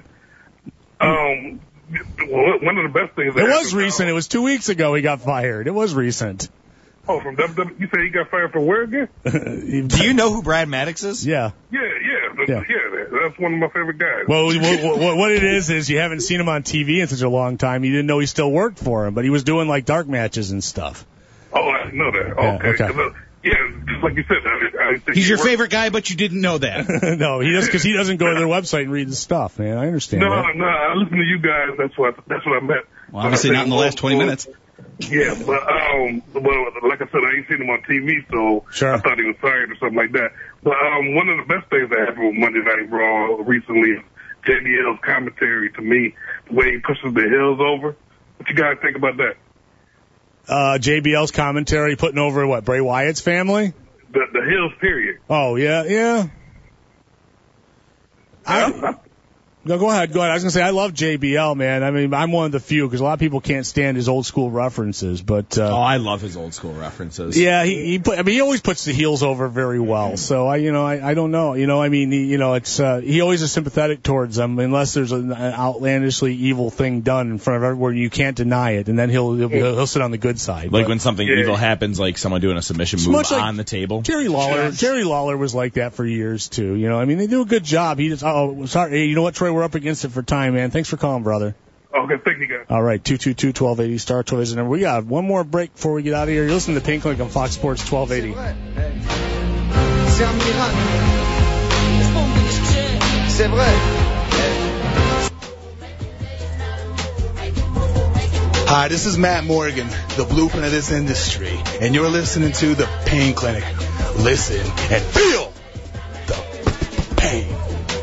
Um, well, one of the best things. It was recent. It was two weeks ago he got fired. It was recent. Oh, from W W E? You say he got fired for where again? Do you know who Brad Maddox is? Yeah. Yeah, yeah, yeah. yeah that's one of my favorite guys. Well, what, what, what it is is you haven't seen him on T V in such a long time. You didn't know he still worked for him, but he was doing like dark matches and stuff. Oh, I didn't know that. Yeah, Okay. okay. 'Cause, uh, yeah, just like you said. I, I think He's he your worked- favorite guy, but you didn't know that. No, he does because he doesn't go to their website and read the stuff, man. I understand No, that. no, I listen to you guys. That's what that's what I meant. Well, obviously When I not in the say last twenty old minutes. school, Yeah, but um, well, like I said, I ain't seen him on T V, so Sure. I thought he was fired or something like that. But um, one of the best things that happened with Monday Night Raw recently is J B L's commentary. To me, the way he pushes the Hills over. What you guys think about that? Uh, J B L's commentary putting over what Bray Wyatt's family. The the Hills, period. Oh yeah, yeah. I, no, go ahead, go ahead. I was gonna say I love J B L, man. I mean, I'm one of the few because a lot of people can't stand his old school references, but uh, Oh, I love his old school references. yeah, he, he put, I mean, he always puts the heels over very well. So I, you know, I, I don't know, you know, I mean, he, you know, it's uh, he always is sympathetic towards them unless there's an outlandishly evil thing done in front of everyone you can't deny it, and then he'll he'll, he'll, he'll sit on the good side. Like But when something Yeah. evil happens, like someone doing a submission It's move much like on the table. Jerry Lawler, Yes. Jerry Lawler was like that for years too. You know, I mean, they do a good job. He just, oh, sorry, hey, you know what, Troy, we're up against it for time, man. Thanks for calling, brother. Okay, thank you guys. All right, two two two, twelve eighty, star twelve eighty number. We got one more break before we get out of here. You're listening to Pain Clinic on Fox Sports twelve eighty. C'est vrai. Hi, this is Matt Morgan, the blueprint of this industry, and you're listening to the Pain Clinic. Listen and feel the pain.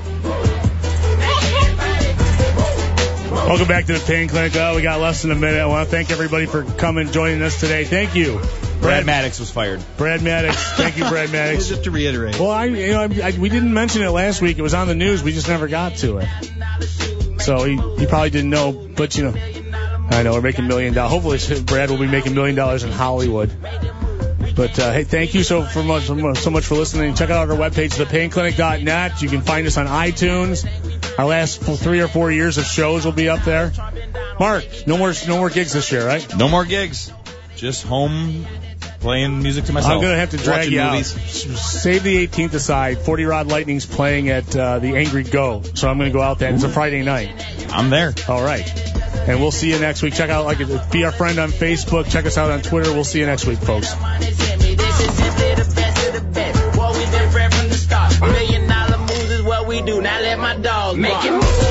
Welcome back to the Pain Clinic. Oh, we got less than a minute. I want to thank everybody for coming, joining us today. Thank you. Brad Maddox was fired. Brad Maddox. Thank you, Brad Maddox. Just to reiterate. Well, I, you know, I, I, we didn't mention it last week. It was on the news. We just never got to it. So he, he probably didn't know, but you know, I know we're making million dollars. Hopefully, Brad will be making million dollars in Hollywood. But But, uh, hey, thank you so, for much, so much for listening. Check out our webpage, the pain clinic dot net. You can find us on iTunes. Our last three or four years of shows will be up there. Mark, no more no more gigs this year, right? No more gigs. Just home playing music to myself. I'm going to have to drag Watching you movies. out. Save the eighteenth aside. forty Rod Lightning's playing at uh, the Angry Go. So I'm going to go out there. It's a Friday night. I'm there. All right. And we'll see you next week. Check out, like, be our friend on Facebook. Check us out on Twitter. We'll see you next week, folks. Million dollar moves is what we do. Now let my dog bark.